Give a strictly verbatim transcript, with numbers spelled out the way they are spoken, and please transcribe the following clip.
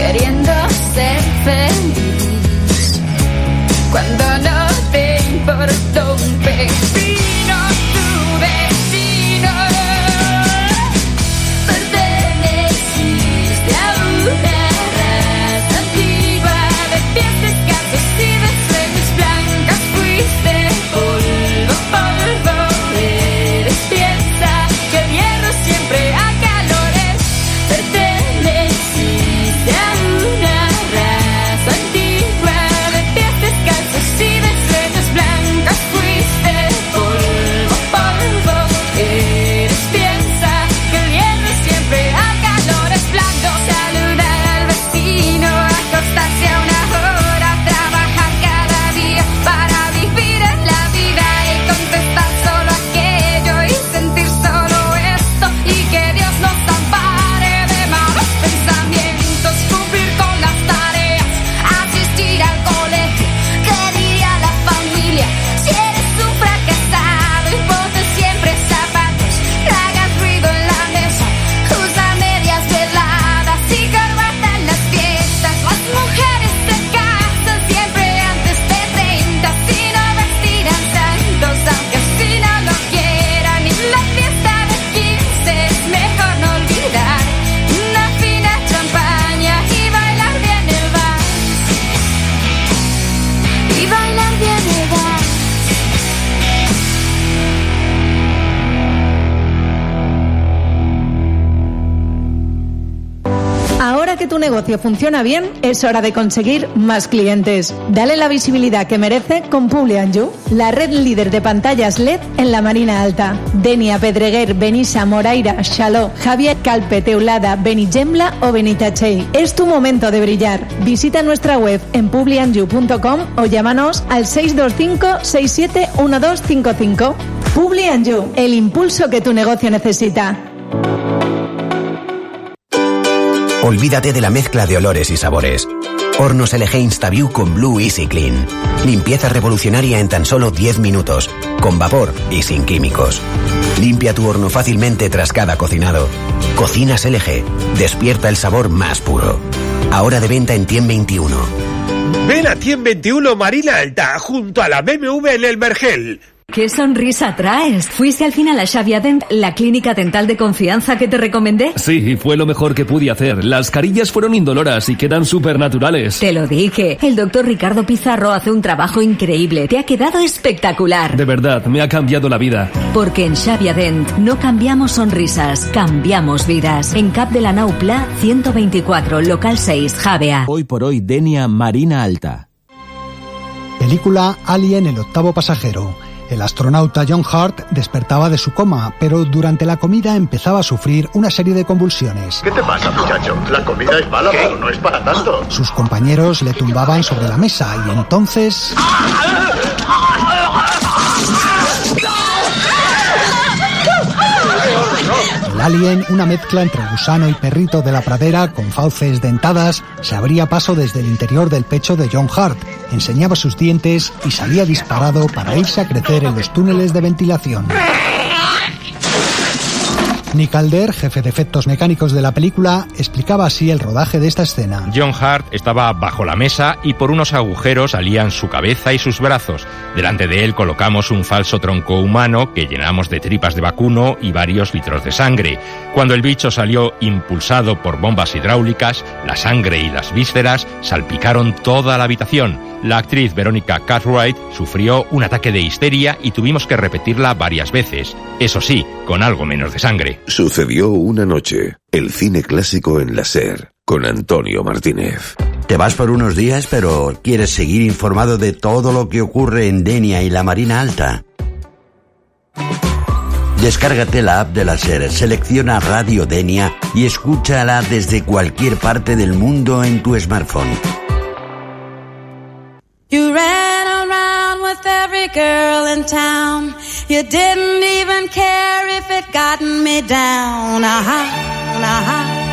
queriendo ser feliz, cuando no te importó un pepino tu destino. Perteneciste a una raza antigua de pies descalzos y de sueños blancos. Fuiste polvo, polvo, eres piensa que el hierro siempre a calores. Perteneciste a una raza antigua de pies descalzos y de sueños blancos. Fuiste polvo, polvo, eres piensa que el hierro siempre a calores. Blando, saludar al vecino, acostarse a una hora, trabajar cada día para vivir en la vida y contestar solo aquello y sentir solo esto y que Dios nos ampare de malos pensamientos, cumplir con las tareas, asistir al colegio, querer a la familia. Si eres un fracasado y ponte siempre zapatos, hagas ruido en la mesa, usa medias veladas y corbata en las fiestas. Las mujeres se casan siempre antes de treinta, si no vestirán santos, aunque así no lo quieran. Y la fiesta de quince es mejor no olvidar, una fina champaña y bailar bien el vals, y bailar bien el vals. Ahora que tu negocio funciona bien, es hora de conseguir más clientes. Dale la visibilidad que merece con Publi and You, la red líder de pantallas L E D en la Marina Alta. Denia, Pedreguer, Benissa, Moraira, Xaló, Javier, Calpe, Teulada, Benigembla o Benitatxell. Es tu momento de brillar. Visita nuestra web en publi and you punto com o llámanos al seis dos cinco, seis siete uno dos cinco cinco. Publi and You, el impulso que tu negocio necesita. Olvídate de la mezcla de olores y sabores. Hornos L G InstaView con Blue Easy Clean. Limpieza revolucionaria en tan solo diez minutos, con vapor y sin químicos. Limpia tu horno fácilmente tras cada cocinado. Cocinas L G. Despierta el sabor más puro. Ahora de venta en Tien veintiuno. Ven a Tien veintiuno Marina Alta, junto a la B M W en el Vergel. ¡Qué sonrisa traes! ¿Fuiste al final a Xavia Dent, la clínica dental de confianza que te recomendé? Sí, fue lo mejor que pude hacer. Las carillas fueron indoloras y quedan súper naturales. Te lo dije. El doctor Ricardo Pizarro hace un trabajo increíble. Te ha quedado espectacular. De verdad, me ha cambiado la vida. Porque en Xavia Dent no cambiamos sonrisas, cambiamos vidas. En Cap de la Nau Pla, ciento veinticuatro, local seis, Javea. Hoy por hoy, Denia Marina Alta. Película Alien, el octavo pasajero. El astronauta John Hurt despertaba de su coma, pero durante la comida empezaba a sufrir una serie de convulsiones. ¿Qué te pasa, muchacho? La comida es mala, pero no es para tanto. Sus compañeros le tumbaban sobre la mesa y entonces... El alien, una mezcla entre gusano y perrito de la pradera con fauces dentadas, se abría paso desde el interior del pecho de John Hurt, enseñaba sus dientes y salía disparado para irse a crecer en los túneles de ventilación. Nick Calder, jefe de efectos mecánicos de la película, explicaba así el rodaje de esta escena. John Hurt estaba bajo la mesa y por unos agujeros salían su cabeza y sus brazos. Delante de él colocamos un falso tronco humano que llenamos de tripas de vacuno y varios litros de sangre. Cuando el bicho salió impulsado por bombas hidráulicas, la sangre y las vísceras salpicaron toda la habitación. La actriz Veronica Cartwright sufrió un ataque de histeria y tuvimos que repetirla varias veces. Eso sí, con algo menos de sangre. Sucedió una noche. El cine clásico en la SER, con Antonio Martínez. Te vas por unos días, pero quieres seguir informado de todo lo que ocurre en Denia y la Marina Alta. Descárgate la app de la SER, selecciona Radio Denia y escúchala desde cualquier parte del mundo en tu smartphone. You ran around with every girl in town. You didn't even care if it gotten me down. Aha, aha.